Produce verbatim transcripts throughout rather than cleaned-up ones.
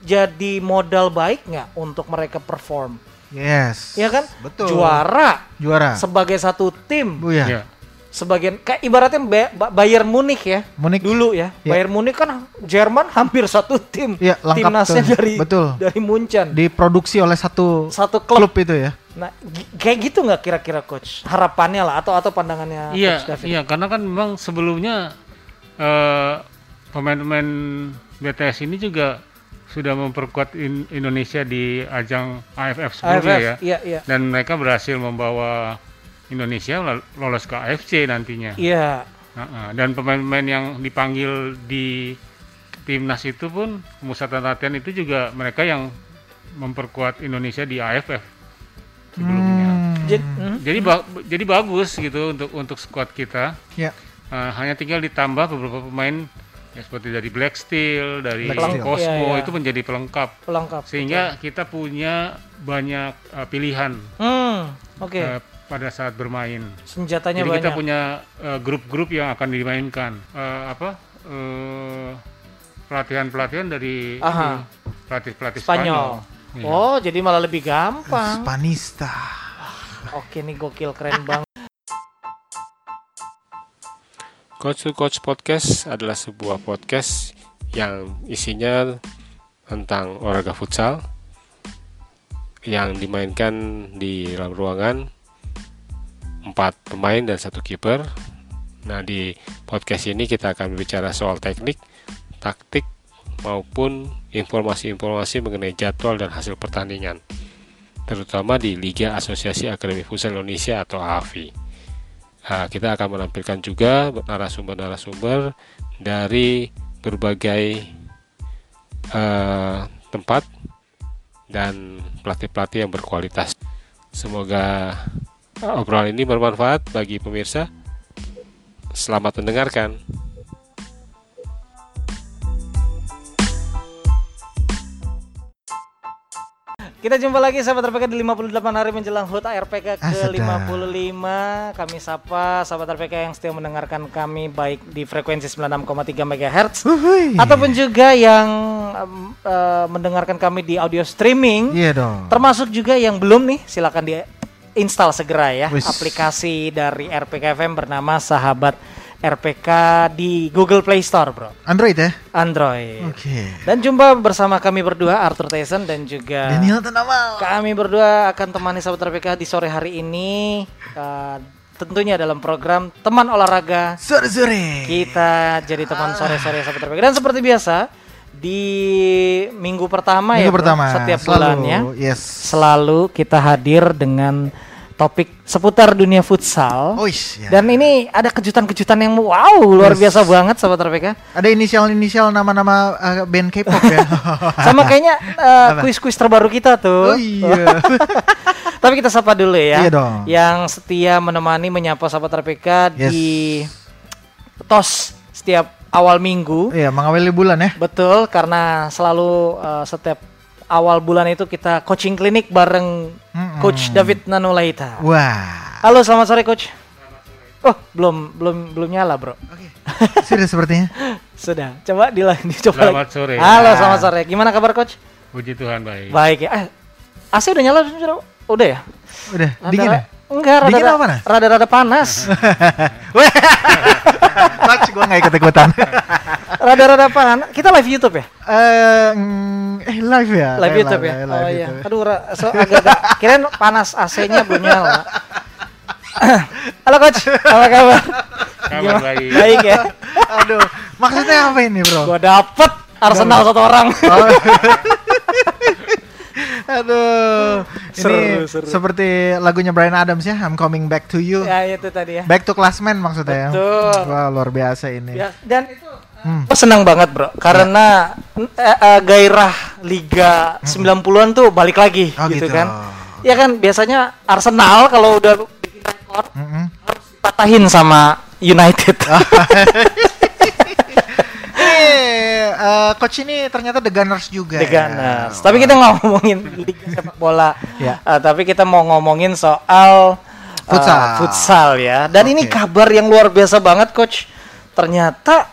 jadi modal baik nggak untuk mereka perform? Yes. Ya kan? Betul. Juara. Juara. Sebagai satu tim. Oh, ya. Ya. Sebagian kayak ibaratnya Bayern Munich ya. Munich. Dulu ya. ya. Bayern Munich kan Jerman hampir satu tim. Ya, lengkap timnasnya tuh. dari Betul. dari Munchen. Diproduksi oleh satu satu klub. klub itu ya. Nah, g- kayak gitu nggak kira-kira coach? Harapannya lah atau atau pandangannya Iya, coach David? iya, karena kan memang sebelumnya uh, pemain-pemain B T S ini juga sudah memperkuat in Indonesia di ajang A F F sebelumnya A F F, ya. Iya, iya. Dan mereka berhasil membawa Indonesia lolos ke A F C nantinya. Iya. Uh-uh. Dan pemain-pemain yang dipanggil di timnas itu pun pemusatan latihan itu juga mereka yang memperkuat Indonesia di A F F sebelumnya. Hmm. Jadi, hmm? Jadi ba- jadi bagus gitu untuk untuk skuad kita. Ya. Uh, hanya tinggal ditambah beberapa pemain ya seperti dari Black Steel, dari Black Steel. Cosmo Iya, iya. itu menjadi pelengkap. pelengkap. Sehingga kita punya banyak uh, pilihan Hmm, oke. uh, pada saat bermain. Senjatanya Jadi banyak. kita punya uh, grup-grup yang akan dimainkan. Uh, apa? Uh, pelatihan-pelatihan dari Aha. ini, pelatih-pelatih Spanyol. Spanyol. Iya. Oh, jadi malah lebih gampang. Spanista. Oke nih gokil keren banget. Coach to Coach Podcast adalah sebuah podcast yang isinya tentang olahraga futsal yang dimainkan di dalam ruangan empat pemain dan satu kiper. Nah, di podcast ini kita akan berbicara soal teknik, taktik, maupun informasi-informasi mengenai jadwal dan hasil pertandingan, terutama di Liga Asosiasi Akademi Futsal Indonesia atau A F I. Nah, kita akan menampilkan juga narasumber-narasumber dari berbagai uh, tempat dan pelatih-pelatih yang berkualitas. Semoga obrolan ini bermanfaat bagi pemirsa. Selamat mendengarkan. Kita jumpa lagi sahabat R P K di lima puluh delapan hari menjelang H U T R P K Ah, ke lima puluh lima. Kami sapa sahabat R P K yang setia mendengarkan kami baik di frekuensi sembilan puluh enam koma tiga megahertz Uhuy. ataupun juga yang um, uh, mendengarkan kami di audio streaming. Iya dong. Termasuk juga yang belum nih, silakan di install segera ya Wiss. aplikasi dari R P K F M bernama Sahabat R P K di Google Play Store, bro. Android ya? Android. Oke. Dan jumpa bersama kami berdua, Arthur Tyson dan juga Daniel Tanamal. kami berdua akan temani sahabat R P K di sore hari ini, uh, tentunya dalam program Teman Olahraga. Sore-sore. Kita jadi teman sore-sore sahabat R P K. Dan seperti biasa di minggu pertama Minggu ya, bro, pertama setiap selalu, bulannya yes. selalu kita hadir dengan topik seputar dunia futsal. Oish, ya. Dan ini ada kejutan-kejutan yang wow luar Yes. biasa banget sahabat R P K. Ada inisial-inisial nama-nama uh, band K-pop ya. Sama kayaknya uh, Apa? kuis-kuis terbaru kita tuh. Oh iya. Tapi kita sapa dulu ya. Iya dong. Yang setia menemani menyapa sahabat R P K Yes. di T O S setiap awal minggu. Iya, mengawali bulan ya. Betul, karena selalu uh, setiap awal bulan itu kita coaching klinik bareng Mm-mm. Coach David Nanulaita. Wah. Halo, selamat sore Coach. Oh, belum belum belum nyala, Bro. Oke. Sudah sepertinya. Sudah. Coba dilanjut dicoba Selamat lagi. sore. Halo, selamat sore. Gimana kabar Coach? Puji Tuhan baik. Baik ya. Eh, A C udah nyala sudah? Udah ya? Udah, Rada- dingin ya? Enggak, Dingin rada, apa panas? rada-rada panas. Coach, gua enggak ikut-ikutan. Rada-rada panas. Kita live YouTube ya? Eh, mm, eh live ya? Live Eh, YouTube ya? eh, Oh live iya. YouTube. Aduh, ra- so agak-agak kirain panas A C-nya belum nyala. Halo Coach, apa kabar? Kabar Gimana? baik. Baik ya. Aduh, maksudnya apa ini, Bro? Gua dapet Arsenal satu orang. Oh. Aduh, Seru, ini seru. seperti lagunya Bryan Adams ya, I'm coming back to you. Ya itu tadi ya. Back to classman maksudnya Betul. ya. Wah, luar biasa ini. Ya, dan itu Hmm. aku senang banget bro, karena eh, eh, gairah Liga sembilan puluhan tuh balik lagi Oh, gitu, gitu. kan. Ya kan biasanya Arsenal kalau udah bikin rekor Mm-mm. harus dipatahin sama United. Eh, eh, coach ini ternyata The Gunners juga. The ya. Gunners. Tapi kita nggak ngomongin Liga sepak bola. Ya. Eh, tapi kita mau ngomongin soal eh, Futsal. futsal ya. Dan ini Oke. kabar yang luar biasa banget coach. Ternyata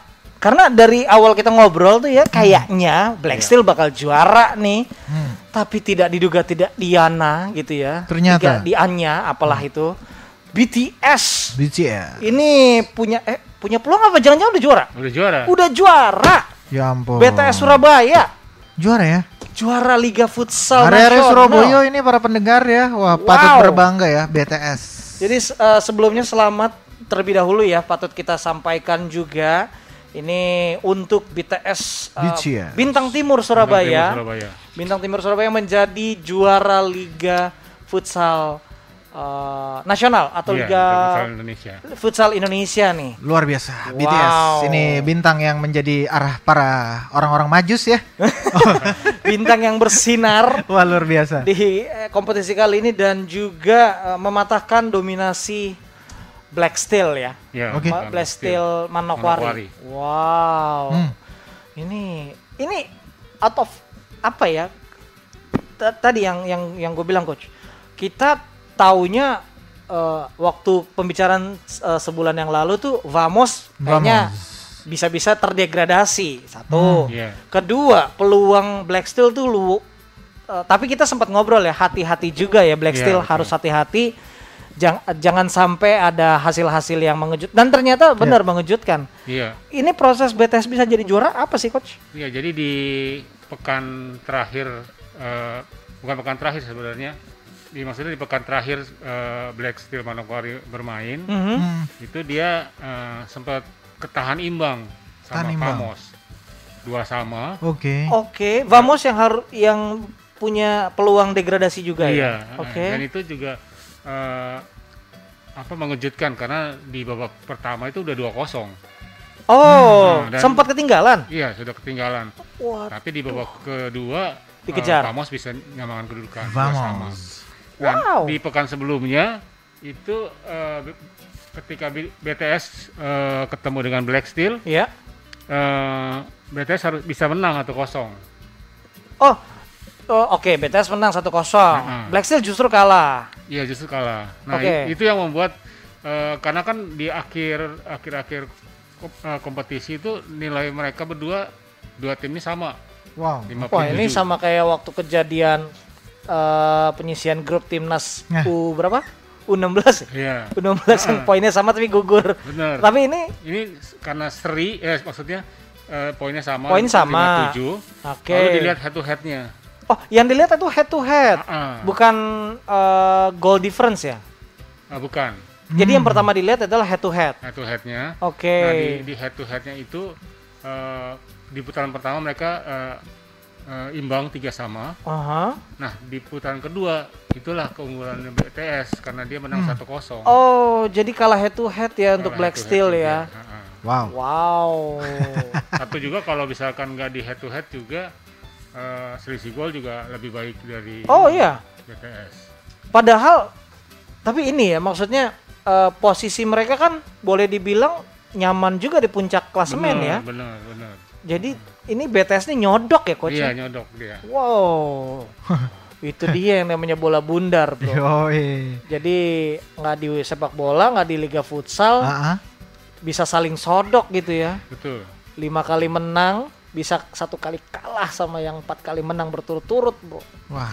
Karena dari awal kita ngobrol tuh ya kayaknya Black Iya. Steel bakal juara nih. Hmm. Tapi tidak diduga tidak Diana gitu ya. Ternyata. Tidak Dianya apalah itu. B T S. B T S. Ini punya eh punya peluang apa jangan-jangan udah juara? Udah juara. Udah juara. Ya ampun. B T S Surabaya. Juara ya. Juara Liga Futsal Area Nasional. Surabaya ini para pendengar ya. Wah, patut Wow. berbangga ya B T S. Jadi uh, sebelumnya selamat terlebih dahulu ya patut kita sampaikan juga ini untuk B T S, uh, B T S. Bintang Timur Timur Surabaya. Surabaya. Bintang Timur Surabaya menjadi juara Liga Futsal uh, Nasional atau Iya, Liga Futsal Indonesia. Futsal Indonesia nih. Luar biasa. B T S Wow. ini bintang yang menjadi arah para orang-orang majus ya. Bintang yang bersinar Wah, luar biasa. di eh, kompetisi kali ini dan juga uh, mematahkan dominasi Black Steel ya. Ya, Oke. Ma- Black Steel Manokwari. Wow. Hmm. Ini ini out of apa ya? T- Tadi yang yang yang gue bilang coach. Kita taunya eh, waktu pembicaraan eh, sebulan yang lalu tuh Vamos kayaknya bisa-bisa terdegradasi. Satu. Hmm, iya. Kedua, peluang Black Steel tuh lu eh, tapi kita sempat ngobrol ya, hati-hati juga ya Black Iya, Steel betul. harus hati-hati. Jang, jangan sampai ada hasil-hasil yang mengejut dan ternyata benar mengejutkan. Iya. Ini proses B T S bisa jadi juara apa sih coach? Iya, jadi di pekan terakhir, eh, bukan pekan terakhir sebenarnya, di maksudnya di pekan terakhir eh, Black Steel Manokwari bermain, Mhm. Hmm. itu dia eh, sempat ketahan imbang Tahan sama imbang. Vamos, dua sama. Oke. Oke, Vamos yang harus yang punya peluang degradasi juga Iya. ya. eh, Oke. Dan itu juga eh, apa mengejutkan karena di babak pertama itu udah dua kosong. Oh, Hmm, dan- sempat ketinggalan. Iya, sudah ketinggalan. Wah, Tapi di babak kedua Dikejar. eh, Vamos bisa nyamakan kedudukan dua sama. Vamos. Dan Wow. di pekan sebelumnya itu eh, b- ketika B- BTS eh, ketemu dengan Black Steel, ya. eh, B T S harus bisa menang satu kosong. Oh, oh, oke, B T S menang satu kosong. Heeh. Black Steel justru kalah. Iya, justru kalah. Nah, Oke. i- itu yang membuat eh, karena kan di akhir akhir-akhir kom- eh, kompetisi itu nilai mereka berdua dua tim ini sama, Wow. lima Wah, puluh ini tujuh. sama kayak waktu kejadian eh, penyisian grup timnas Nah. U berapa? U enam belas. Iya, U enam belas yang Heeh. poinnya sama tapi gugur. benar. Tapi ini Ini s- karena seri, eh maksudnya eh, poinnya sama. Poin sama. lima puluh tujuh. oke. Lalu dilihat head to headnya. Oh, yang dilihat itu head to head. Ah, Bukan eh, goal difference ya. ah, bukan Jadi Hmm. yang pertama dilihat adalah head to head. head to headnya. Oke. Nah, di, di head to headnya itu eh, di putaran pertama mereka eh, eh, imbang tiga sama. Aha. Nah, di putaran kedua itulah keunggulan B T S karena dia menang satu kosong. Oh, jadi kalah head to head ya untuk Black Steel ya. Wow. Wow. Satu juga kalau misalkan nggak di head to head juga eh, selisih gol juga lebih baik dari Oh iya. B T S. Padahal tapi ini ya maksudnya eh, posisi mereka kan boleh dibilang nyaman juga di puncak klasemen ya. Benar, benar. Jadi ini B T S ini nyodok ya coach. Iya, ya? nyodok dia. Wow. Itu dia yang namanya bola bundar, Bro. Yoi. Jadi nggak di sepak bola, nggak di liga futsal, Ah, ah. bisa saling sodok gitu ya. Betul. Lima kali menang, bisa satu kali kalah sama yang empat kali menang berturut-turut, Bro. Wah.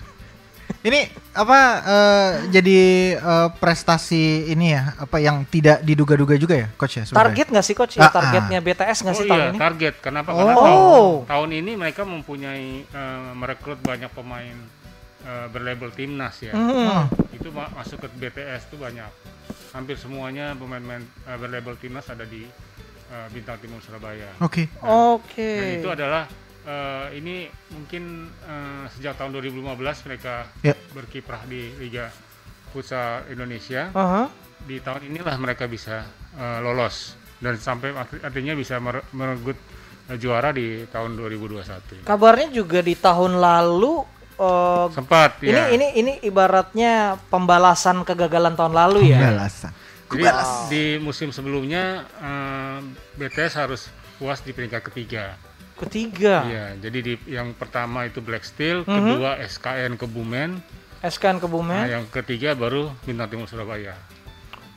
Ini apa eh, jadi eh, prestasi ini ya apa yang tidak diduga-duga juga ya coach ya sebenarnya? Target nggak sih coach? Ah, Ya, ah. targetnya B T S nggak Oh sih iya, tahun ini? target. Kenapa? Oh. Karena tahun, Oh. tahun ini mereka mempunyai eh, merekrut banyak pemain eh, berlabel timnas ya. Hmm. Oh, Itu ma- masuk ke B T S itu banyak. Hampir semuanya pemain-pemain eh, berlabel timnas ada di eh, Bintang Timur Surabaya. Oke. Oke. Dan itu adalah eh, ini mungkin eh, sejak tahun dua ribu lima belas mereka Ya. berkiprah di Liga Futsal Indonesia. Aha. Di tahun inilah mereka bisa eh, lolos dan sampai arti- artinya bisa mere- merebut eh, juara di tahun dua ribu dua puluh satu. Kabarnya juga di tahun lalu eh, Sempat ini ya. ini ini ibaratnya pembalasan kegagalan tahun lalu ya. Balasan. Jadi di musim sebelumnya eh, B T S harus puas di peringkat ketiga. Ketiga. Iya, jadi di yang pertama itu Black Steel, Mhm. kedua S K N Kebumen, S K N nah, Kebumen. yang ketiga baru Bintang Timur Surabaya.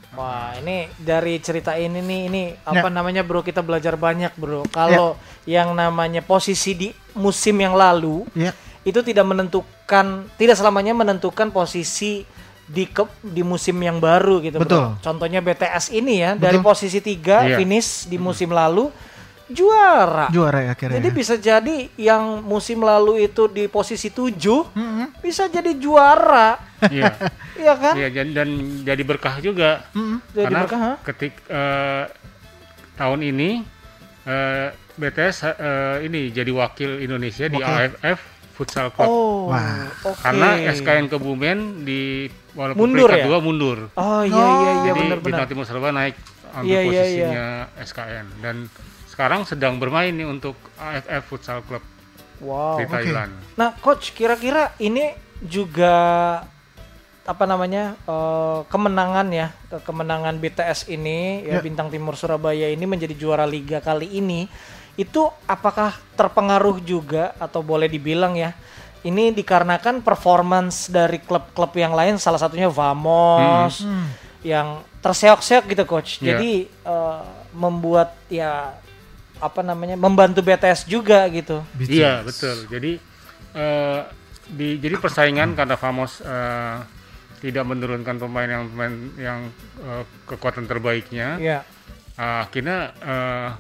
Wah, ini dari cerita ini nih, ini apa Ya. namanya bro, kita belajar banyak bro. Kalau yang namanya posisi di musim yang lalu, Ya. itu tidak menentukan, tidak selamanya menentukan posisi di ke, di musim yang baru gitu Betul. bro. Contohnya B T S ini ya, dari Betul. posisi tiga Iya. finish di musim lalu, juara. Juara ya akhirnya. Jadi ya. bisa jadi yang musim lalu itu di posisi tujuh, Mm-mm. bisa jadi juara. Iya. Iya kan? Iya, dan, dan jadi berkah juga. Mm-mm. Jadi Karena berkah, ha? ketik eh, tahun ini eh, B T S eh, ini jadi wakil Indonesia di Wakil. A F F Futsal Club. Oh, Wah. oke. Karena S K N Kebumen di walaupun Mundur peringkat ya? dua mundur. Oh iya iya iya Jadi benar-benar. Bintang Timur Surabaya naik ambil Iya, iya, posisinya S K N dan sekarang sedang bermain nih untuk A F F Futsal Club Wow. di Thailand. Nah, coach, kira-kira ini juga apa namanya eh, kemenangan ya, ke- kemenangan B T S ini ya, Ya. Bintang Timur Surabaya ini menjadi juara liga kali ini, itu apakah terpengaruh juga atau boleh dibilang ya, ini dikarenakan performance dari klub-klub yang lain, salah satunya Vamos Hmm. yang terseok-seok gitu coach, Ya. jadi eh, membuat ya apa namanya membantu B T S juga gitu. Iya, betul. Jadi eh, di jadi persaingan karena Vamos eh, tidak menurunkan pemain yang pemain yang eh, kekuatan terbaiknya. Ya. Ah, akhirnya eh,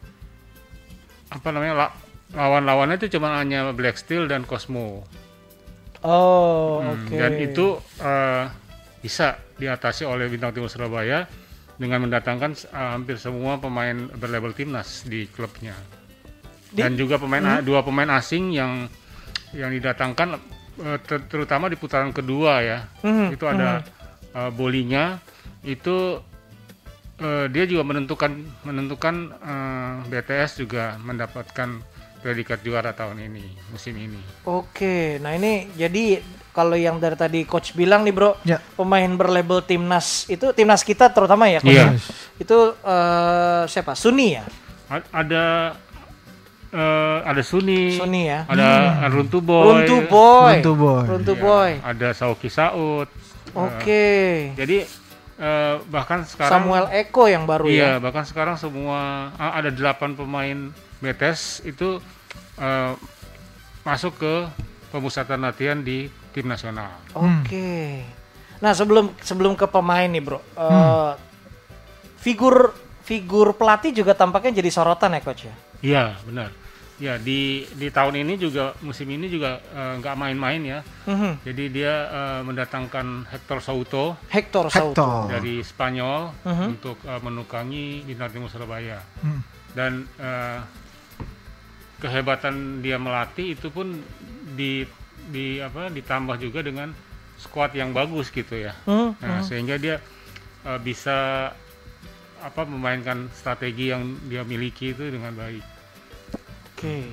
apa namanya la- lawan-lawannya itu cuma hanya Black Steel dan Cosmo. Oh, Hmm, oke. Dan itu eh, bisa diatasi oleh Bintang Timur Surabaya dengan mendatangkan eh, hampir semua pemain berlabel timnas di klubnya. Di- Dan juga pemain a- dua pemain asing yang yang didatangkan eh, ter- terutama di putaran kedua ya. Mhm, Itu ada eh, Bolinya itu eh, dia juga menentukan menentukan eh, B T S juga mendapatkan predikat juara tahun ini, musim ini. Oke, nah ini jadi kalau yang dari tadi coach bilang nih bro, Ya. pemain berlabel timnas itu timnas kita terutama ya coach. Iya. Itu eh, siapa? Suni ya? A- ada eh, ada Suni, Suni ya. ada Runtu Boy, Runtu Boy. Runtu Boy. Runtu Iya, Boy. ada Sauki Saud. Oke. Jadi eh, bahkan sekarang Samuel Eko yang baru iya, ya. bahkan sekarang semua ah, ada delapan pemain B T S itu eh, masuk ke pemusatan latihan di tim nasional. Oke. Nah, sebelum sebelum ke pemain nih, Bro. eh, Hmm. Figur figur pelatih juga tampaknya jadi sorotan ya, coach ya. Iya, benar. Ya, di di tahun ini juga musim ini juga eh, nggak main-main ya. Mhm. Jadi dia eh, mendatangkan Hector Souto Hector Souto. Hector. dari Spanyol Mhm. untuk eh, menukangi Bintang Timur Surabaya. Hmm. Dan eh, kehebatan dia melatih itu pun di di apa ditambah juga dengan skuad yang bagus gitu ya. Hmm, Nah, hmm. sehingga dia eh, bisa apa memainkan strategi yang dia miliki itu dengan baik. Oke.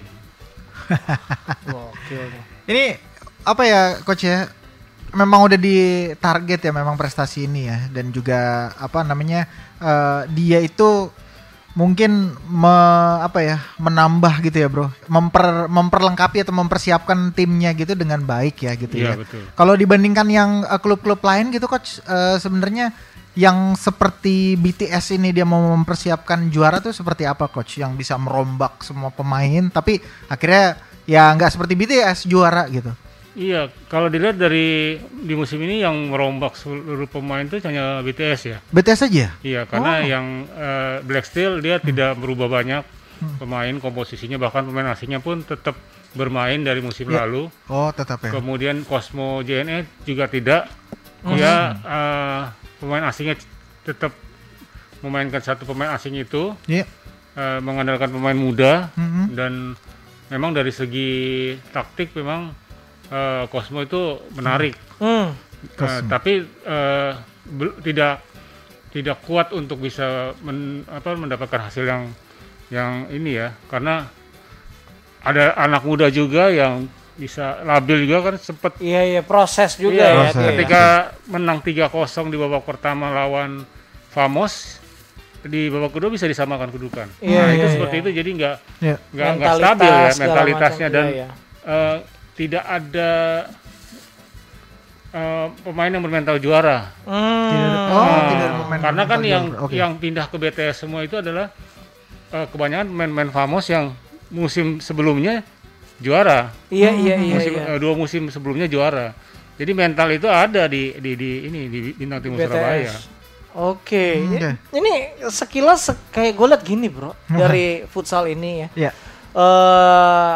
Wah, oke. oke. Ini apa ya coach ya? Memang udah di target ya memang prestasi ini ya, dan juga apa namanya eh, dia itu mungkin me- apa ya menambah gitu ya bro, memper memperlengkapi atau mempersiapkan timnya gitu dengan baik ya gitu Iya, ya. betul. Kalau dibandingkan yang eh, klub-klub lain gitu coach, eh, sebenarnya yang seperti B T S ini dia mau mempersiapkan juara tuh seperti apa coach, yang bisa merombak semua pemain tapi akhirnya ya nggak seperti B T S juara gitu. Iya, kalau dilihat dari di musim ini yang merombak seluruh pemain itu hanya B T S ya. B T S aja? Iya, karena Oh. yang eh, Black Steel dia tidak berubah banyak pemain komposisinya, bahkan pemain asingnya pun tetap bermain dari musim Ya. lalu. Oh tetap ya. Kemudian Cosmo J N E juga tidak. Dia eh, pemain asingnya tetap memainkan satu pemain asing itu, Iya. eh, mengandalkan pemain muda Mhm. dan memang dari segi taktik memang eh, Cosmo itu menarik. Hmm. Eh, Cosmo. tapi eh, bel- tidak tidak kuat untuk bisa men- apa, mendapatkan hasil yang yang ini ya, karena ada anak muda juga yang bisa labil juga kan, sempat Iya iya proses juga Iya, ya. proses. dia ya. ketika menang tiga kosong di babak pertama lawan Vamos, di babak kedua bisa disamakan kedudukan. Iya, Nah, iya, itu seperti iya. itu, jadi nggak Iya. nggak nggak Mentalitas, stabil ya segala mentalitasnya, macam. dan Iya, iya. eh, tidak ada uh, pemain yang bermental juara. Hmm. Tidak- oh, Nah, tidak ada pemain karena kan mental yang juara. Oke. yang pindah ke B T S semua itu adalah uh, kebanyakan pemain-pemain famos yang musim sebelumnya juara. Iya iya iya. Musim, iya. uh, dua musim sebelumnya juara. Jadi mental itu ada di di, di ini di Bintang Timur B T S. Surabaya. Oke. Hmm, Ini, oke. ini sekilas se- kayak gue liat gini bro dari futsal ini ya. Ya. Eh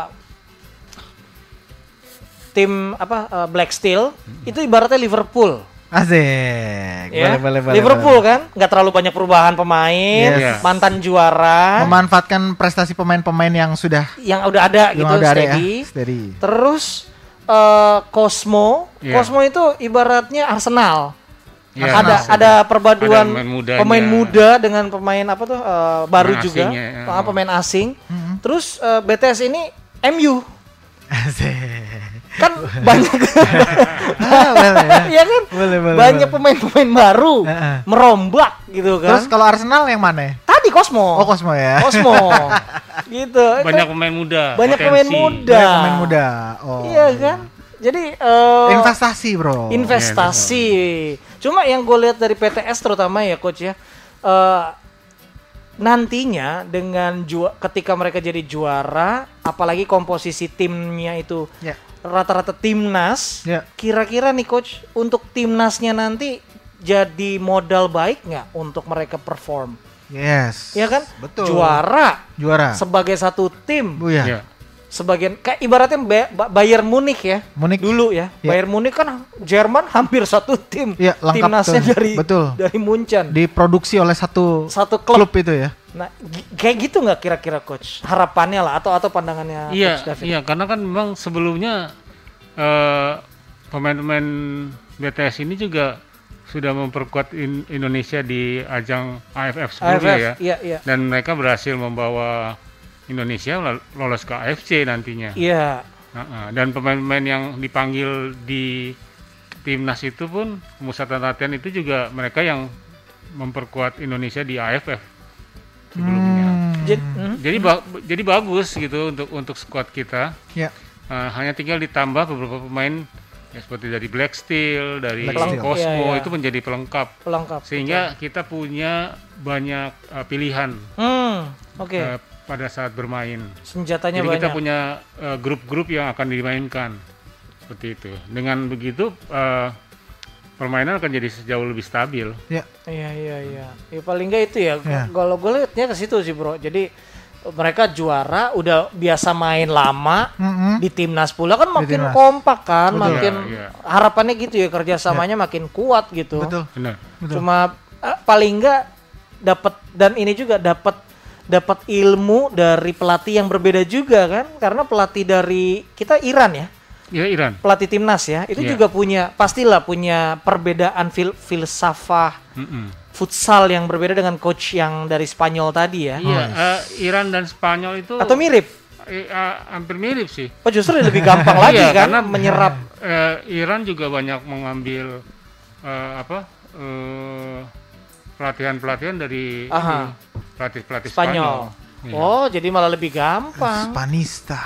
tim apa eh, Black Steel itu ibaratnya Liverpool. Asik. Ya. Boleh, boleh, boleh. Liverpool boleh. kan nggak terlalu banyak perubahan pemain, Yes. mantan juara Memanfaatkan prestasi pemain-pemain yang sudah yang udah ada yang gitu udah ada ya. steady. Steady. Terus eh, Cosmo, Iya. Cosmo itu ibaratnya Arsenal. Iya, ada Arsenal. ada perpaduan Ada pemain mudanya. pemain muda dengan pemain apa tuh eh, baru Pemain juga, asingnya, ya. ah, pemain asing. Mhm. Terus eh, B T S ini M U Asik. kan banyak, Ah, boleh ya. ya kan? Boleh, boleh. Banyak boleh. pemain-pemain baru Heeh. merombak gitu kan. Terus kalau Arsenal yang mana? Tadi Cosmo. Oh, Cosmo ya. Cosmo. gitu. Banyak Kan pemain muda. banyak potensi. pemain muda. Banyak pemain muda. Oh. Iya kan? Jadi eh, Investasi, Bro. investasi. Cuma yang gue lihat dari P T S terutama ya coach ya, eh, nantinya dengan ju- ketika mereka jadi juara, apalagi komposisi timnya itu Ya. rata-rata timnas, Ya. kira-kira nih coach untuk timnasnya nanti jadi modal baik nggak untuk mereka perform? Yes. Ya kan? Betul. Juara Juara. sebagai satu tim. Bu ya. Iya. Sebagian kayak ibaratnya Ba- Ba- Bayern Munich ya. Munich. Dulu ya. Ya. Bayern Munich kan Jerman hampir satu tim. Iya, lengkap Timnasnya tuh. dari Betul. dari Munchen. Diproduksi oleh satu Satu klub. klub itu ya. Nah, gi- kayak gitu nggak kira-kira coach? Harapannya lah atau atau pandangannya Iya, coach David? iya, karena kan memang sebelumnya eh, pemain-pemain B T S ini juga sudah memperkuat in- Indonesia di ajang A F F sebelumnya A F F, ya. iya iya. Dan mereka berhasil membawa Indonesia lol- lolos ke A F C nantinya. Iya. Nah, dan pemain-pemain yang dipanggil di timnas itu pun pemusatan latihan itu juga mereka yang memperkuat Indonesia di A F F sebelumnya. Hmm. Jadi, hmm? Jadi ba- jadi bagus gitu untuk untuk skuad kita. Ya. Uh, hanya tinggal ditambah beberapa pemain ya seperti dari Black Steel, dari Black Steel. Cosmo Iya, iya. itu menjadi pelengkap pelengkap. sehingga kita punya banyak uh, pilihan Hmm, oke. uh, pada saat bermain. Senjatanya Jadi banyak. kita punya uh, grup-grup yang akan dimainkan seperti itu. Dengan begitu uh, permainan akan jadi jauh lebih stabil. Ya. Iya iya iya. Ya paling nggak itu ya. Iya. Kalau gue liatnya ke situ sih bro. Jadi mereka juara udah biasa main lama Mm-mm. di timnas pula kan makin timnas. kompak kan, Betul. makin Iya, iya. harapannya gitu ya kerjasamanya makin kuat gitu. Betul. Benar. Betul. Cuma eh, paling nggak dapat dan ini juga dapat dapat ilmu dari pelatih yang berbeda juga kan, karena pelatih dari kita Iran ya. Ya Iran. Pelatih timnas ya, itu Iya. juga punya pastilah punya perbedaan fil filsafah Mm-mm. futsal yang berbeda dengan coach yang dari Spanyol tadi ya. Iya, uh, Iran dan Spanyol itu Atau mirip? eh, uh, hampir mirip sih. Oh justru lebih gampang lagi Iya, kan karena menyerap. Eh, Iran juga banyak mengambil eh, apa eh, pelatihan-pelatihan dari Aha. ini, pelatih-pelatih Spanyol. Spanyol. Iya. Oh jadi malah lebih gampang. Spanista.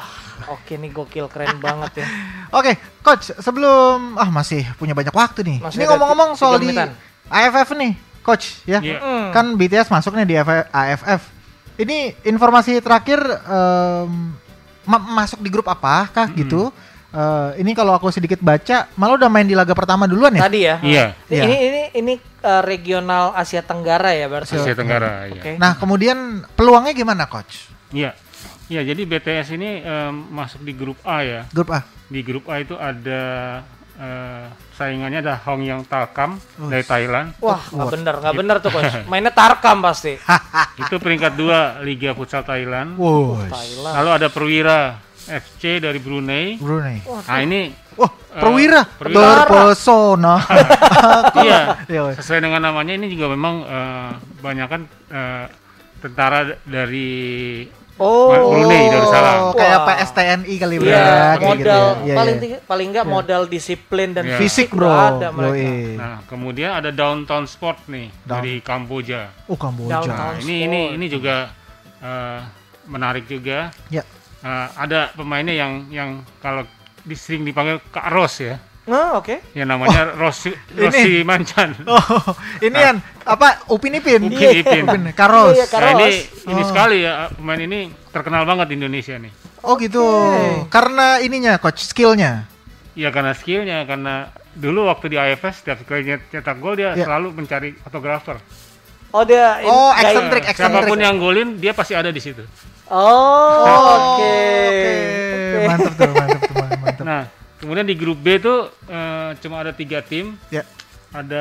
Oke nih gokil keren banget ya. Oke, coach, sebelum ah masih punya banyak waktu nih. Masih Ini ada ngomong-ngomong tiga soal di menitan. A F F nih, coach ya. Iya. Mm. Kan B T S masuk nih di A F F. Ini informasi terakhir em, ma- masuk di grup apakah gitu? Eh, ini kalau aku sedikit baca, malah udah main di laga pertama duluan ya? Tadi ya. Iya. Ini Iya. ini ini, ini, uh, regional Asia Tenggara ya berarti. Asia Tenggara. Oke. Iya. Nah, kemudian peluangnya gimana, coach? Iya. Iya, jadi B T S ini em, masuk di grup A ya. Grup A. Di grup A itu ada eh, saingannya ada Hong Yang Talkam Oh, dari Thailand. Wah nggak bener nggak bener tuh coach. Mainnya Tarkam pasti. Itu peringkat dua Liga Futsal Thailand. Wow. Thailand. Lalu ada Perwira F C dari Brunei. Brunei. Nah ini Wah, perwira, perwira. terpesona. iya Ya, wes. sesuai dengan namanya ini juga memang eh, banyakan eh, tentara dari Oh. Brunei, Darussalam. Kayak Wah. P S T N I kali Iya, ya, kayak modal gitu ya. Iya, paling iya. tinggi- paling nggak modal disiplin dan Iya. Fisik, udah bro. ada mereka. Yoi. Nah kemudian ada Downtown Sport nih Down- dari Kamboja. Oh, Kamboja. Downtown. Nah, ini ini ini juga eh, menarik juga. Ya. Eh, ada pemainnya yang yang kalau di- sering dipanggil Kak Ros ya. Nah, oke. yang namanya Rossi Rossi Mancan. Oh, ini kan apa Upin Ipin? Upin Ipin. Upin Karos. Iya, Karos. Nah, ini ini Oh. sekali ya pemain ini terkenal banget di Indonesia nih. Oh gitu. Oke. Karena ininya coach skillnya. Ya karena skillnya, karena dulu waktu di A F S setiap kali nyet- cetak gol dia Ya. selalu mencari fotografer. Oh, dia Oh, gaya- eksentrik, Nah, eksentrik. siapapun yang golin dia pasti ada di situ. Oh, oke. Oke. Oke. Mantap tuh, mantap tuh, mantap. Nah, kemudian di grup B itu eh, cuma ada tiga tim. Ya. Ada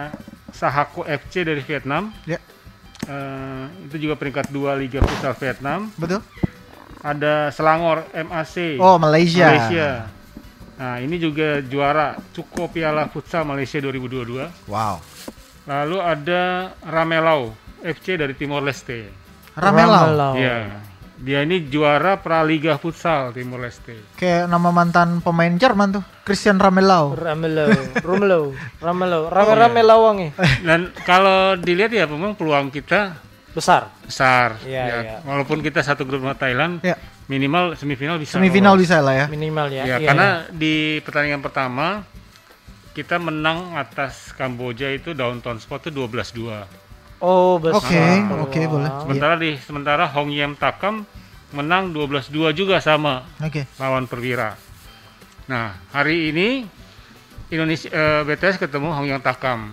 Sahako F C dari Vietnam. Ya. Eh, itu juga peringkat dua Liga Futsal Vietnam. Betul. Ada Selangor M A C Oh, Malaysia. Malaysia. Nah, ini juga juara Cuko Piala Futsal Malaysia dua ribu dua puluh dua. Wow. Lalu ada Ramelau F C dari Timor Leste. Ramelau. Iya. Dia ini juara Praliga Futsal Timor Leste. Kayak nama mantan pemain Jerman tuh, Christian Ramelau. Ramelo, Ramelo, Ramelo, Rame-rame lawangi. Dan kalau dilihat ya memang peluang kita Besar. besar. Iya, ya. iya. Walaupun kita satu grup sama Thailand, Ya. minimal semifinal bisa. Semifinal lolos. bisa lah ya. Minimal ya. Ya, Iya, karena iya. di pertandingan pertama kita menang atas Kamboja itu Downtown Sport itu dua belas dua. Oh, besar. Oke, peluang. oke, boleh. Sementara di sementara Hong Yem Takam menang dua belas dua juga sama Oke. lawan Perwira. Nah, hari ini Indonesia eh, B T S ketemu Hong Yem Takam.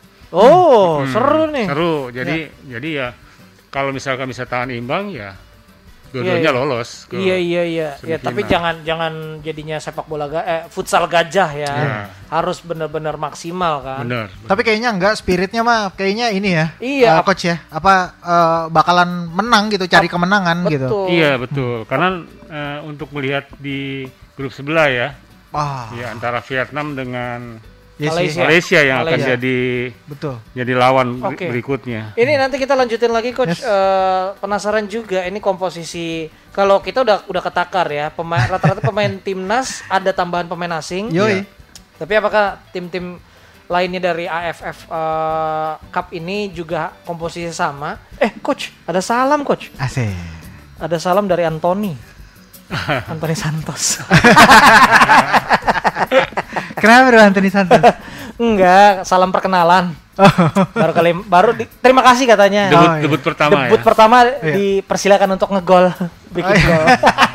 Oh, Hmm, seru nih. Seru. Jadi jadi ya kalau misalkan bisa tahan imbang ya dua-duanya Iya, iya. lolos ke Iya iya iya. Ya, semifinal. tapi jangan jangan jadinya sepak bola ga- eh futsal gajah ya. Iya. Harus benar-benar maksimal kan. bener. Tapi kayaknya enggak, spiritnya mah kayaknya ini ya. Iya. eh, coach ya. Apa eh, bakalan menang gitu, cari kemenangan gitu. Betul. Iya betul. Karena eh, untuk melihat di grup sebelah ya, Wah. ya antara Vietnam dengan Yes, Malaysia. yes. Malaysia yang akan Malaysia. jadi Betul. jadi lawan ber- Oke. berikutnya. Ini nanti kita lanjutin lagi coach. Yes. Eh, penasaran juga ini komposisi. Kalau kita udah udah ketakar ya, pemain rata-rata pemain timnas ada tambahan pemain asing. Yoi. Iya. Tapi apakah tim-tim lainnya dari A F F eh, Cup ini juga komposisi sama? Eh coach, ada salam coach. Asik. Ada salam dari Anthony. Anthony Santos. Kenapa bro Anthony Santos? Enggak, salam perkenalan. Oh. Baru kali baru di- terima kasih katanya. Debut, Oh, iya. debut pertama Debut ya. pertama Iya. dipersilakan untuk ngegol, bikin Oh, iya. gol.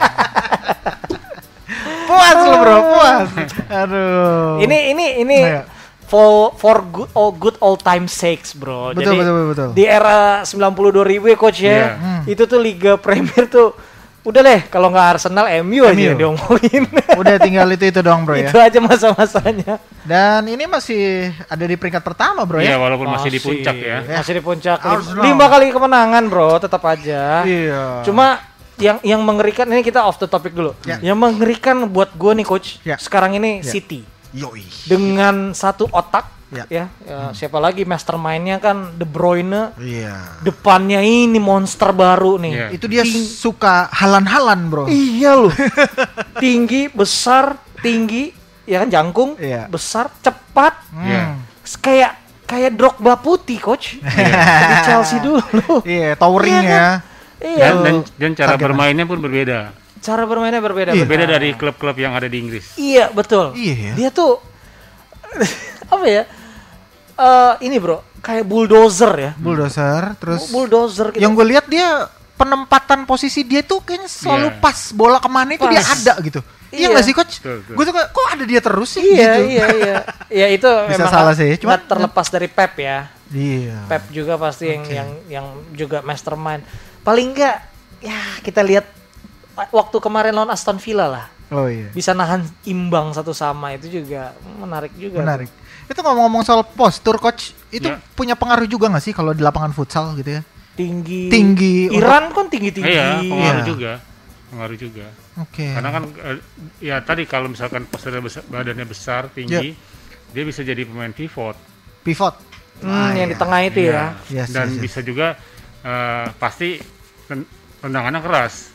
Puas lu bro, puas. Aduh. Ini ini ini Iya. for for good all good old time sakes, bro. Betul, Jadi betul, betul, betul. di era sembilan puluh dua ribu ya coach ya. Iya. Hmm. Itu tuh Liga Premier tuh udah deh kalau nggak Arsenal M U aja M U. yang diomongin. Udah tinggal itu itu doang bro ya. Itu aja masa-masanya. Dan ini masih ada di peringkat pertama bro Iya, ya. walaupun masih di puncak ya. Masih di puncak. Arsenal. Lima kali kemenangan, bro, tetap aja. Iya. Cuma yang yang mengerikan ini kita off the topic dulu. Ya. Yang mengerikan buat gue nih coach, Ya. sekarang ini Ya. City Yoi. dengan satu otak, Ya. ya, ya, siapa lagi mastermindnya kan De Bruyne, Iya. depannya ini monster baru nih. Iya. Itu dia Ting- suka halan-halan bro. Iya loh, tinggi, besar, tinggi, ya kan jangkung, Iya. besar, cepat, Iya. kayak kayak Drogba putih coach di Chelsea dulu. Iya, towering Iya kan? ya. Iya. Dan, dan dan cara Targetnya. bermainnya pun berbeda. Cara bermainnya berbeda. Iya. Berbeda benar. dari klub-klub yang ada di Inggris. Iya betul. Iya ya. Dia tuh apa ya? Eh ini bro, kayak bulldozer ya. Bulldozer, terus Bulldozer gitu. yang gue lihat dia penempatan posisi dia tuh kayaknya selalu Iya. pas, bola kemana itu Pas. dia ada gitu. Iya Iya. nggak sih coach? Betul, betul. Gue suka kok ada dia terus sih Iya gitu. iya iya. Ya itu Bisa memang salah nggak- sih, cuma- nggak terlepas dari Pep ya. Iya. Pep juga pasti yang Oke. yang yang juga mastermind. Paling enggak ya kita lihat waktu kemarin lawan Aston Villa lah. Oh iya. Bisa nahan imbang satu sama itu juga menarik juga. Menarik. Itu ngomong-ngomong soal postur coach, itu Ya. punya pengaruh juga nggak sih kalau di lapangan futsal gitu ya? Tinggi. Tinggi Iran kan tinggi-tinggi. Iya, pengaruh Iya. juga. Pengaruh juga. Oke. Karena kan eh, ya tadi kalau misalkan posturnya besar, badannya besar, tinggi, dia bisa jadi pemain pivot. Pivot. Hmm, Ah, yang iya. di tengah itu ya. Yes, Dan yes, yes. bisa juga eh, pasti ten- tendangannya keras.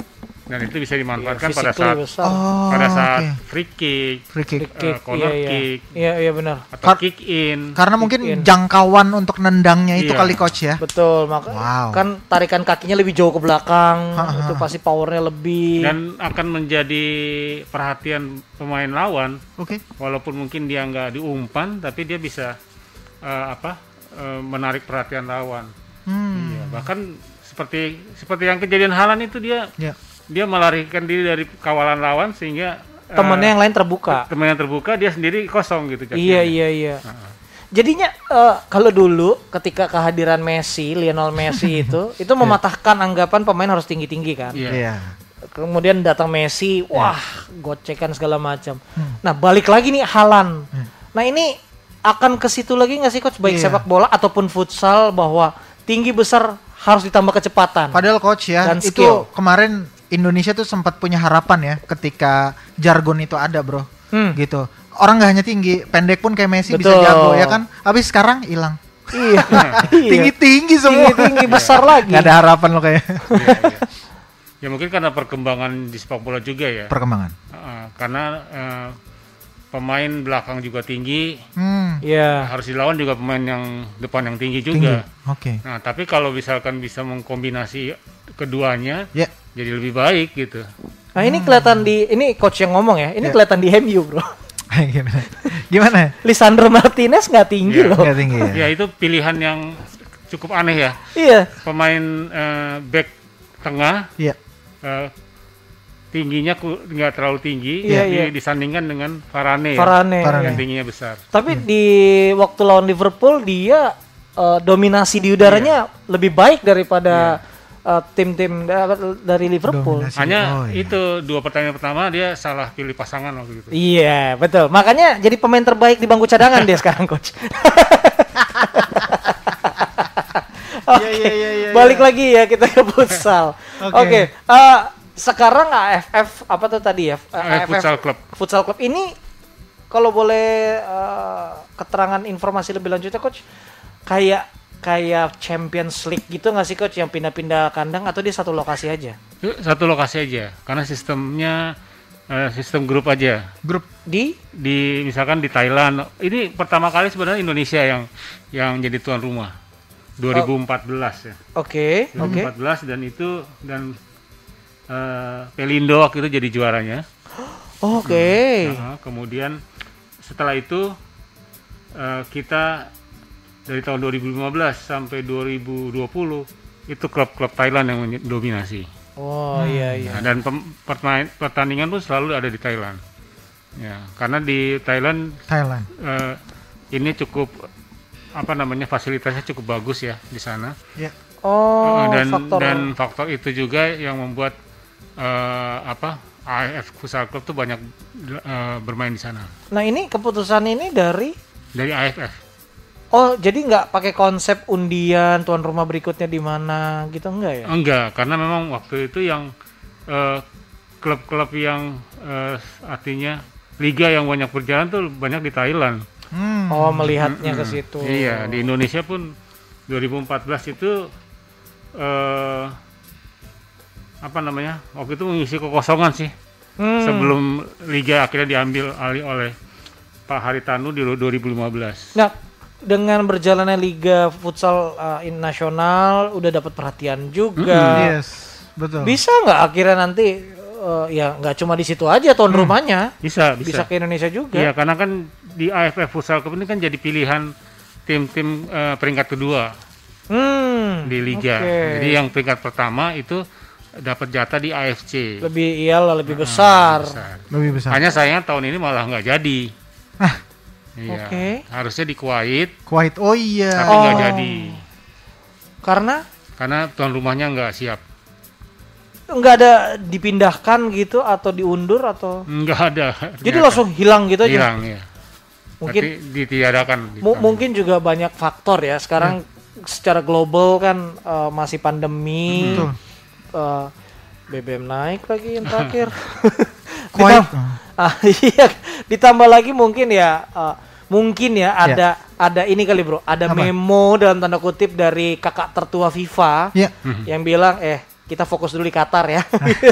dan itu bisa dimanfaatkan Iya, pada physically saat besar. Oh, pada saat oke. free kick, Free kick. Free kick, eh, corner iya, iya. kick, Iya, iya benar. atau Kar- kick in. Karena mungkin in. jangkauan untuk nendangnya itu Iya. kali coach ya. Betul, maka Wow. kan tarikan kakinya lebih jauh ke belakang, Ha, ha. itu pasti powernya lebih. Dan akan menjadi perhatian pemain lawan, Oke. walaupun mungkin dia nggak diumpan, tapi dia bisa eh, apa eh, menarik perhatian lawan. Hmm. Iya, bahkan seperti seperti yang kejadian Haaland itu dia Ya. dia melarikan diri dari kawalan lawan sehingga eh, Temennya yang lain terbuka. teman yang terbuka dia sendiri kosong gitu. Iya, kakinya. iya, iya. Heeh. Jadinya eh, kalau dulu ketika kehadiran Messi, Lionel Messi itu itu mematahkan anggapan pemain harus tinggi-tinggi kan. Iya. Iya. Kemudian datang Messi, wah, gocekan segala macam. Nah, balik lagi nih Haaland. Nah, ini akan ke situ lagi nggak sih coach, baik Iya. sepak bola ataupun futsal, bahwa tinggi besar harus ditambah kecepatan. Padahal coach ya, Dan itu skill. kemarin Indonesia tuh sempat punya harapan ya ketika jargon itu ada, bro. Hmm. Gitu. Orang nggak hanya tinggi, pendek pun kayak Messi bisa Betul. jago ya kan. Habis sekarang hilang. Iya. Tinggi-tinggi semua. Tinggi-tinggi besar lagi. Gak ada harapan lo kayak. Iya, iya. Ya mungkin karena perkembangan di sepak bola juga ya. Perkembangan. Heeh, karena eh, pemain belakang juga tinggi, Hmm. Iya. harus dilawan juga pemain yang depan yang tinggi Tinggi. juga. Oke. Nah, tapi kalau misalkan bisa mengkombinasi keduanya, Ya. jadi lebih baik gitu. Nah, ini kelihatan di ini coach yang ngomong ya. Ini Ya. kelihatan di M U, Bro. Gimana? Gimana? Lisandro Martinez nggak tinggi Iya. loh. Nggak tinggi ya. Ya itu pilihan yang cukup aneh ya. Iya. Pemain eh, back tengah Iya. eh, tingginya ku- nggak terlalu tinggi, Iya, di- iya. disandingkan dengan Varane, ya, Varane. Varane. yang tingginya besar. Tapi di waktu lawan Liverpool dia eh, dominasi di udaranya lebih baik daripada eh, tim-tim da- dari Liverpool. Dominasi. Hanya Oh, iya. itu dua pertandingan pertama dia salah pilih pasangan waktu itu. Iya, betul. Makanya jadi pemain terbaik di bangku cadangan dia sekarang, coach. Oke, Iya, iya, iya, iya, balik lagi ya kita ke futsal. Oke, Oke. eh, sekarang A F F apa tuh tadi ya? Eh, Eh, futsal club. Futsal Club ini kalau boleh eh, keterangan informasi lebih lanjutnya, coach, kayak kayak Champions League gitu nggak sih, coach, yang pindah-pindah kandang atau dia satu lokasi aja? Itu satu lokasi aja, karena sistemnya eh, sistem grup aja. Grup. Di Di misalkan di Thailand, ini pertama kali sebenarnya Indonesia yang yang jadi tuan rumah dua ribu empat belas ya. Oke, oke. dua ribu empat belas dan itu dan eh, Pelindo waktu itu jadi juaranya. Oke. Nah, kemudian setelah itu eh, kita dari tahun dua ribu lima belas sampai dua ribu dua puluh itu klub-klub Thailand yang mendominasi. Oh, iya iya. Nah, dan pem- permain- pertandingan pun selalu ada di Thailand. Ya, karena di Thailand Thailand. eh, ini cukup apa namanya fasilitasnya cukup bagus ya di sana. Ya. Oh, Eh, dan faktor. dan faktor itu juga yang membuat eh, apa A F F Futsal Club tuh banyak eh, bermain di sana Nah, ini keputusan ini dari dari A F F. Oh, jadi nggak pakai konsep undian tuan rumah berikutnya di mana gitu, enggak ya? Enggak, karena memang waktu itu yang eh, klub-klub yang eh, artinya liga yang banyak berjalan tuh banyak di Thailand. Hmm. Oh, melihatnya ke Mm-mm. situ. Iya, di Indonesia pun dua ribu empat belas itu eh, apa namanya? Waktu itu mengisi kekosongan sih. Hmm. Sebelum liga akhirnya diambil alih oleh Pak Haritanu di dua ribu lima belas. Nah, dengan berjalannya liga futsal uh, in- nasional udah dapat perhatian juga. Yes. Betul. Bisa nggak akhirnya nanti uh, ya nggak cuma di situ aja tuan rumahnya, Bisa, bisa bisa. ke Indonesia juga. Iya, karena kan di A F F Futsal Cup ini kan jadi pilihan tim-tim eh, peringkat kedua Hmm. di liga. oke. Jadi yang peringkat pertama itu dapat jatah di A F C. lebih iyalah lebih besar. Besar. Lebih besar. Hanya sayangnya tahun ini malah nggak jadi. Ah. Iya. Oke. Harusnya di Kuwait, Kuwait. Oh iya. tapi nggak Oh. jadi Karena karena tuan rumahnya nggak siap. nggak ada dipindahkan gitu atau diundur atau Nggak ada. jadi ternyata. langsung hilang gitu aja. hilang ya. Mungkin Berarti ditiadakan. di mu- tahun mungkin juga banyak faktor ya. Sekarang secara global kan eh, masih pandemi. Betul. eh, B B M naik lagi yang terakhir. Kuwait. Ditam- ah, iya, ditambah lagi mungkin ya eh, mungkin ya ada ada ini kali bro, ada Apa? memo dalam tanda kutip dari kakak tertua FIFA Ya. yang bilang eh kita fokus dulu di Qatar ya.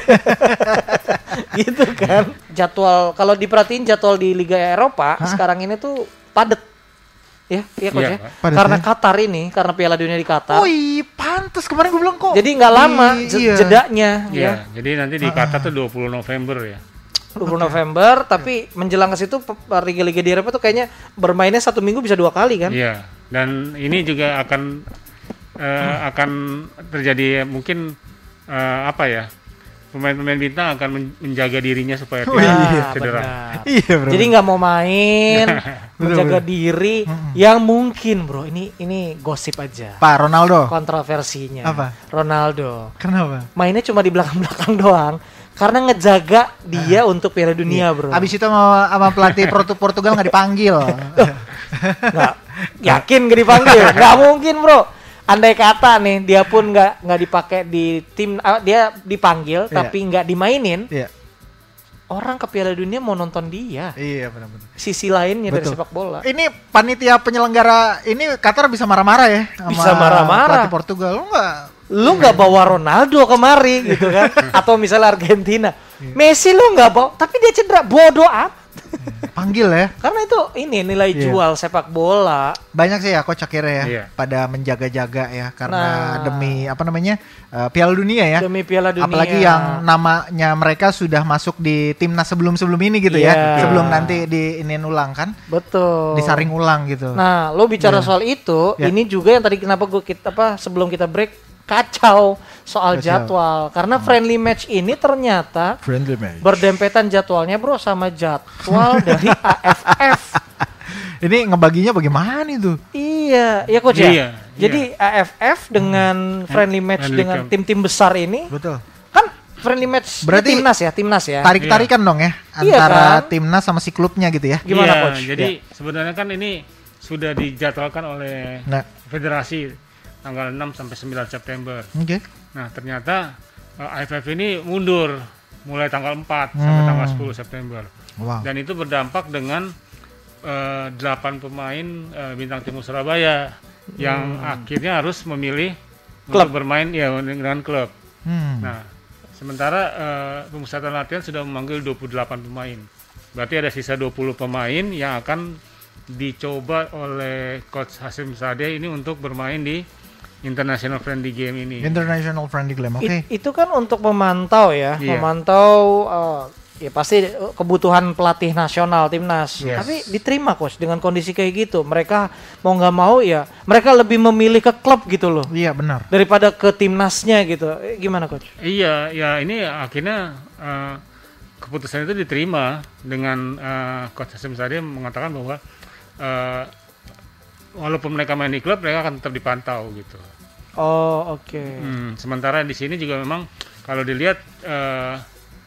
Gitu kan. Jadwal kalau diperhatiin jadwal di Liga Eropa Hah? sekarang ini tuh padet. Ya, iya Coach ya. Padet, karena ya? Qatar ini, karena Piala Dunia di Qatar. Oh iya, pantes kemarin gue bilang kok. Jadi nggak lama I, iya. jedanya Iya, ya. jadi nanti di Qatar tuh dua puluh November ya. dua puluh November, tapi menjelang ke situ liga-liga di Eropa tuh kayaknya bermainnya satu minggu bisa dua kali kan? Iya, dan ini juga akan uh, akan terjadi mungkin uh, apa ya? Pemain-pemain bintang akan men- menjaga dirinya supaya Oh, tidak iya, cedera. Iya, bro. Jadi nggak mau main, menjaga betul. diri, yang mungkin bro, ini ini gosip aja. Pak Ronaldo. Kontroversinya. Apa? Ronaldo. Kenapa? Mainnya cuma di belakang-belakang doang, karena ngejaga dia untuk Piala Dunia bro. Abis itu sama, sama pelatih Portu- Portugal nggak dipanggil. Nggak, yakin gak dipanggil? Nggak mungkin bro. Andai kata nih dia pun nggak nggak dipakai di tim, uh, dia dipanggil Iya. tapi nggak dimainin, Iya. orang ke Piala Dunia mau nonton dia. Iya benar-benar. Sisi lainnya dari Betul. sepak bola. Ini panitia penyelenggara ini Qatar bisa marah-marah ya sama Bisa marah-marah. pelatih Portugal. Lu enggak Lu nggak bawa Ronaldo kemari gitu kan? Atau misalnya Argentina, Messi lu nggak bawa, tapi dia cedera, bodoh amat. panggil ya. Karena itu ini nilai Iya. jual sepak bola. Banyak sih ya coach akhirnya ya Iya. pada menjaga-jaga ya karena Nah. demi apa namanya uh, Piala Dunia ya. Demi Piala Dunia. Apalagi yang namanya mereka sudah masuk di timnas sebelum-sebelum ini gitu Iya. ya. Sebelum nanti di ini ulang kan, Betul. disaring ulang gitu. Nah, lo bicara Iya. soal itu, Iya. ini juga yang tadi kenapa gue kita apa sebelum kita break kacau soal Kacau. jadwal karena friendly match ini ternyata Friendly match. berdempetan jadwalnya bro sama jadwal dari A F F. Ini ngebaginya bagaimana itu? Iya, iya coach ya. Iya, Jadi A F F dengan friendly match Friendly dengan camp. tim-tim besar ini Betul. kan friendly match Berarti timnas ya, timnas ya. Tarik-tarikan dong ya Iya antara kan? timnas sama si klubnya gitu ya. Gimana Iya, coach? Jadi Ya. sebenarnya kan ini sudah dijadwalkan oleh Nah, federasi tanggal enam sampai sembilan September. oke. Nah, ternyata uh, A F F ini mundur mulai tanggal empat sampai Hmm. tanggal sepuluh September. Wow. Dan itu berdampak dengan uh, delapan pemain uh, bintang timur Surabaya yang akhirnya harus memilih Klub. untuk bermain ya dengan klub. Hmm. Nah, sementara uh, pemusatan latihan sudah memanggil dua puluh delapan pemain. Berarti ada sisa dua puluh pemain yang akan dicoba oleh coach Hasim Sadeh ini untuk bermain di International Friendly Game ini. International Friendly Game. Oke. It- itu kan untuk memantau ya, Iya. memantau uh, ya pasti kebutuhan pelatih nasional timnas. Yes. Tapi diterima coach dengan kondisi kayak gitu. Mereka mau nggak mau ya, mereka lebih memilih ke klub gitu loh Iya benar. daripada ke timnasnya gitu. Eh, Gimana coach? Iya, ya ini akhirnya uh, keputusan itu diterima dengan uh, coach Hasim Sadeh mengatakan bahwa uh, walaupun mereka main di klub, mereka akan tetap dipantau gitu. Oh oke. Hmm, sementara di sini juga memang kalau dilihat uh,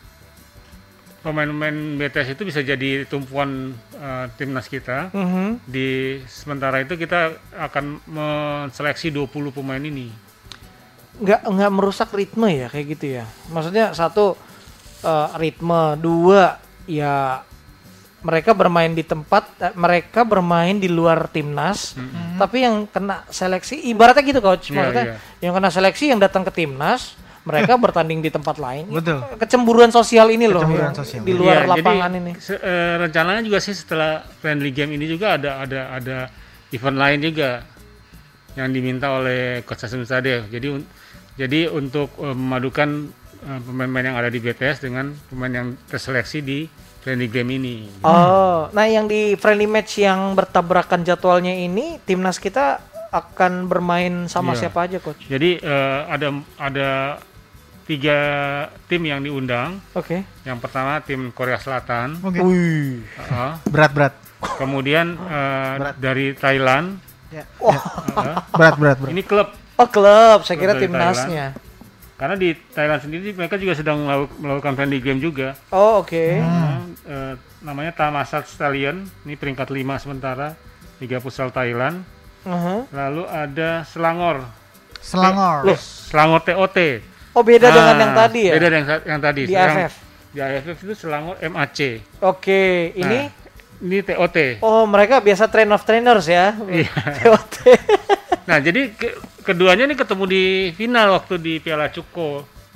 pemain-pemain B T S itu bisa jadi tumpuan uh, timnas kita. Mhm. Di sementara itu kita akan menseleksi dua puluh pemain ini. Nggak nggak merusak ritme ya kayak gitu ya. Maksudnya satu eh, ritme, dua ya mereka bermain di tempat, eh, mereka bermain di luar timnas, tapi yang kena seleksi ibaratnya gitu coach, Iya, maksudnya iya. yang kena seleksi yang datang ke timnas, mereka bertanding di tempat lain. Betul. Kecemburuan sosial ini loh, Kecemburuan yang sosial. di luar Iya, lapangan jadi, ini. se- eh, rencananya juga sih setelah friendly game ini juga ada ada ada event lain juga yang diminta oleh coach Hasim Sadeh. Jadi un- jadi untuk eh, memadukan eh, pemain-pemain yang ada di B T S dengan pemain yang terseleksi di friendly game ini. Oh, nah yang di friendly match yang bertabrakan jadwalnya ini, timnas kita akan bermain sama Iya. siapa aja coach? Jadi eh, ada ada tiga tim yang diundang. Oke. Yang pertama tim Korea Selatan, Oke. Wih. uh, Berat-berat. kemudian eh, Berat. dari Thailand. Ya. uh, Berat-berat, bro. ini klub. Oh klub, saya kira Klub dari timnasnya. Karena di Thailand sendiri mereka juga sedang melaku- melakukan friendly game juga. Oh oke. Nah, eh, namanya Thammasat Stallion, ini peringkat lima sementara Liga Futsal Thailand. Uh-huh. Lalu ada Selangor, Selangor. Loh, Selangor T O T. Oh beda dengan Ah, yang tadi ya? Beda dengan yang tadi. Di Sekarang A F F. Di A F F itu Selangor M A C. Oke, ini Nah, ini T O T. oh mereka biasa train of trainers ya. Iya. T O T. Nah, jadi ke- keduanya ini ketemu di final waktu di Piala Cuko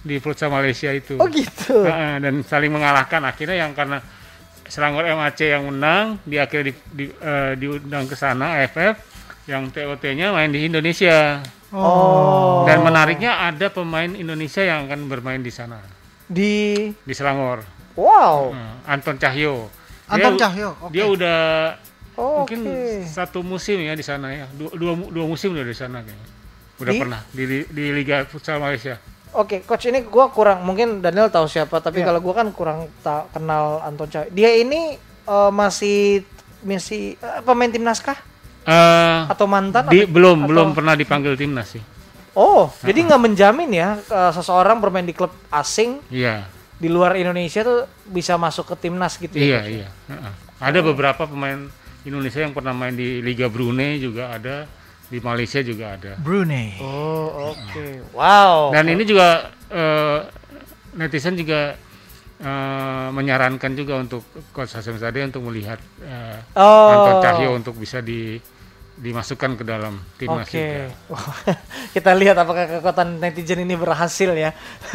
di futsal Malaysia itu. Oh gitu. Nah, dan saling mengalahkan, akhirnya yang karena Selangor M A C yang menang, di akhirnya di, di, uh, diundang ke sana A F F, yang T O T-nya main di Indonesia. Oh. Dan menariknya ada pemain Indonesia yang akan bermain di sana. Di Di Selangor. Wow. Uh, Anton Cahyo. Anton Dia- Cahyo. Oke. Dia udah Oh, mungkin oke. satu musim ya di sana ya. Dua, dua, dua musim udah di sana kayaknya. Udah Di? pernah di, di Liga Futsal Malaysia. Oke, coach, ini gua kurang, mungkin Daniel tahu siapa, tapi Iya. kalau gua kan kurang ta- kenal Anton Cahyo. Dia ini eh, masih masih eh, pemain timnas kah? Eh, Atau mantan? di, atau- belum atau- belum pernah dipanggil timnas sih. Oh, jadi nggak menjamin ya eh, seseorang bermain di klub asing Iya. di luar Indonesia tuh bisa masuk ke timnas gitu ya? Iya, iya. Heeh. Ada beberapa pemain Indonesia yang pernah main di Liga Brunei juga ada, di Malaysia juga ada. Brunei. Oh, oke. Wow. Dan ini juga eh, netizen juga eh, menyarankan juga untuk Coach Hasyim Sadeh untuk melihat eh, Oh. Anton Cahyo untuk bisa di dimasukkan ke dalam timnas Oke. juga. Kita lihat apakah kekuatan netizen ini berhasil ya.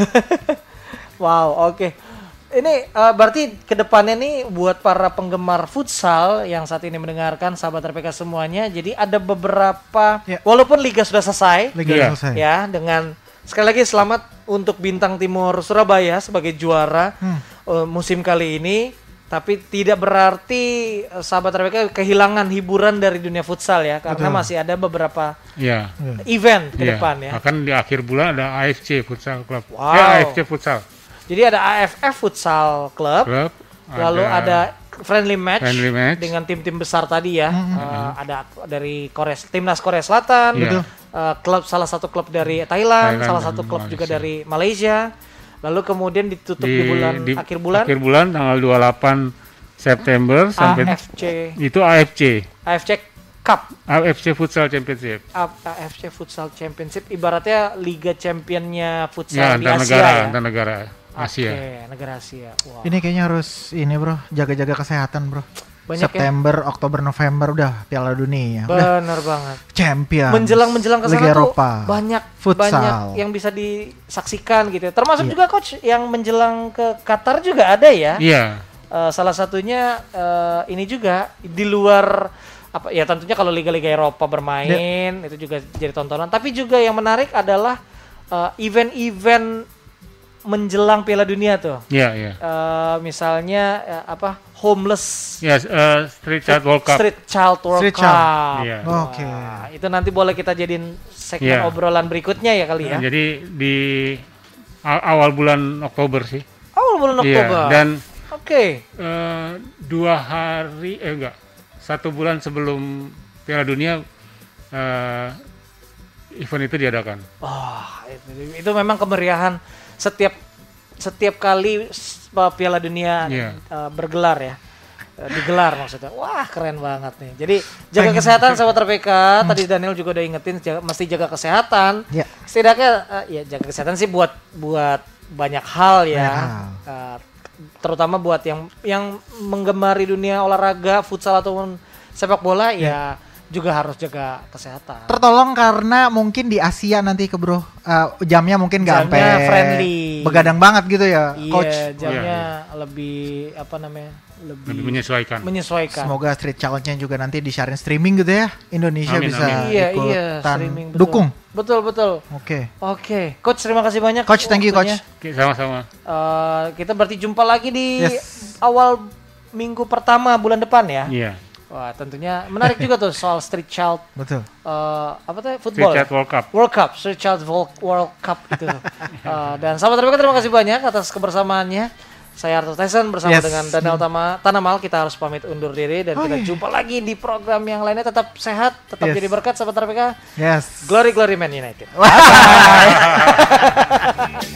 Wow, oke. Ini eh, berarti kedepannya nih buat para penggemar futsal yang saat ini mendengarkan, sahabat R P K semuanya, jadi ada beberapa, Ya. walaupun liga sudah selesai, Liga Iya. selesai. ya, dengan sekali lagi selamat untuk Bintang Timur Surabaya sebagai juara Hmm. eh, musim kali ini. Tapi tidak berarti eh, sahabat R P K kehilangan hiburan dari dunia futsal ya, karena Betul. masih ada beberapa Iya. event ke Iya. depan ya. Akan di akhir bulan ada A F C Futsal Club. Wow. Ya, A F C Futsal Jadi ada A F F Futsal Club, Club. lalu ada friendly match, Friendly match. dengan tim-tim besar tadi ya. Eh, ada dari Korea, timnas Korea Selatan, Iya. eh, klub salah satu klub dari Thailand, Thailand salah dan satu klub juga Malaysia. dari Malaysia. Lalu kemudian ditutup di, bulan di akhir bulan akhir bulan tanggal dua puluh delapan September sampai A F C itu A F C A F C Cup, A F C Futsal Championship. A- AFC Futsal Championship, ibaratnya Liga Championnya Ya, futsal di antar Asia negara, ya. antar negara Asia. Oke, negara Asia. Wow. Ini kayaknya harus ini bro, jaga-jaga kesehatan bro. Banyak ya? September, Oktober, November udah Piala Dunia, udah Bener banget. champion. Menjelang-menjelang ke Liga sana tuh Eropa, banyak futsal. banyak yang bisa disaksikan gitu ya. Termasuk Iya. juga coach yang menjelang ke Qatar juga ada ya. Iya, Eh, salah satunya eh, ini juga di luar apa ya, tentunya kalau liga-liga Eropa bermain itu juga jadi tontonan. Tapi juga yang menarik adalah eh, event-event menjelang Piala Dunia tuh. iya, iya. Eh, misalnya eh, apa homeless Ya, eh, Street Child World Cup. Street Child World Street Cup. Child. Iya. Wah, Oke. itu nanti boleh kita jadiin segmen Iya. obrolan berikutnya ya kali ya. Jadi di a- awal bulan Oktober sih. Awal bulan Iya, Oktober. dan Oke. eh, dua hari eh enggak, satu bulan sebelum Piala Dunia eh, event itu diadakan. Wah, itu, itu memang kemeriahan setiap setiap kali s- Piala Dunia Iya. eh, bergelar ya. Eh, digelar maksudnya. Wah, keren banget nih. Jadi jaga kesehatan sahabat R P K. Tadi Daniel juga udah ingetin jaga, mesti jaga kesehatan. Ya. Setidaknya eh, ya jaga kesehatan sih buat buat banyak hal ya. Banyak hal. Eh, terutama buat yang yang menggemari dunia olahraga, futsal ataupun sepak bola ya juga harus jaga kesehatan. Tertolong karena mungkin di Asia nanti ke bro, uh, jamnya mungkin nggak Jamnya sampai friendly. begadang banget gitu ya, Iya, coach. jamnya lebih apa namanya? Lebih, Lebih menyesuaikan. menyesuaikan. Semoga Street Child-nya juga nanti disiarin streaming gitu ya, Indonesia Amin, bisa amin. Iya, ikutan iya, streaming betul. dukung. Betul, betul. Oke, Oke, coach terima kasih banyak. Coach, thank you, waktunya. Coach. Oke, sama-sama. Eh, kita berarti jumpa lagi di Yes. awal minggu pertama bulan depan ya. Iya. Wah, tentunya menarik juga tuh soal Street Child betul. eh, apa tuh Street football. Child World Cup. World Cup, Street Child World, World Cup itu. Eh, dan sahabat R P K terima kasih banyak atas kebersamaannya. Saya Arthur Tyson bersama Yes. dengan Daniel Tama, Tanamal. Kita harus pamit undur diri dan Oh, kita iya. jumpa lagi di program yang lainnya. Tetap sehat, tetap Yes. jadi berkat sahabat R P K. Yes. Glory Glory Man United. Bye.